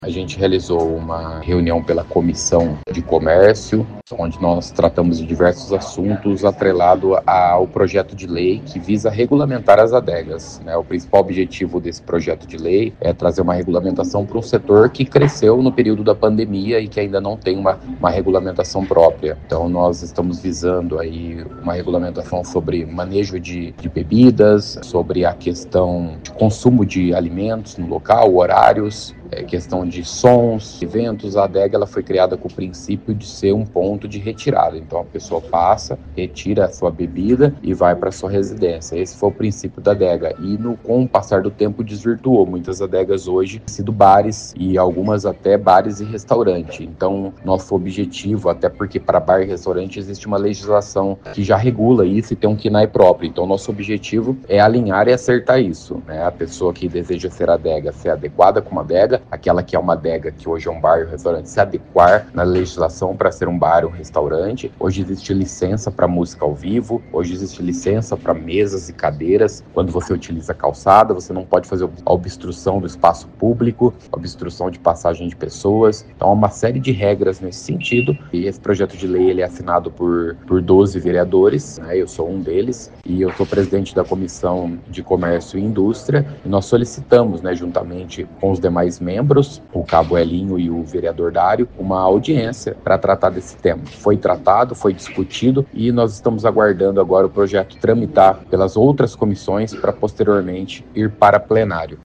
A gente realizou uma reunião pela Comissão de Comércio, onde nós tratamos de diversos assuntos atrelados ao projeto de lei que visa regulamentar as adegas, né? O principal objetivo desse projeto de lei é trazer uma regulamentação para um setor que cresceu no período da pandemia e que ainda não tem uma regulamentação própria. Então, nós estamos visando aí uma regulamentação sobre manejo de bebidas, sobre a questão de consumo de alimentos no local, horários, questão de sons, eventos. A adega ela foi criada com o princípio de ser um ponto de retirada. Então a pessoa passa, retira a sua bebida e vai para sua residência. Esse foi o princípio da adega. E com o passar do tempo desvirtuou. Muitas adegas hoje têm sido bares e algumas até bares e restaurante. Então nosso objetivo, até porque para bar e restaurante existe uma legislação que já regula isso e tem um KNAI próprio. Então nosso objetivo é alinhar e acertar isso, né? A pessoa que deseja ser adega, ser adequada como adega, aquela que é uma adega que hoje é um bar e um restaurante, se adequar na legislação para ser um bar ou um restaurante. Hoje existe licença para música ao vivo, hoje existe licença para mesas e cadeiras. Quando você utiliza calçada, você não pode fazer a obstrução do espaço público, obstrução de passagem de pessoas. Então há uma série de regras nesse sentido, e esse projeto de lei ele é assinado por 12 vereadores, né? Eu sou um deles, e eu sou presidente da Comissão de Comércio e Indústria, e nós solicitamos, né, juntamente com os demais membros, o Cabo Elinho e o vereador Dário, uma audiência para tratar desse tema. Foi tratado, foi discutido e nós estamos aguardando agora o projeto tramitar pelas outras comissões para posteriormente ir para plenário.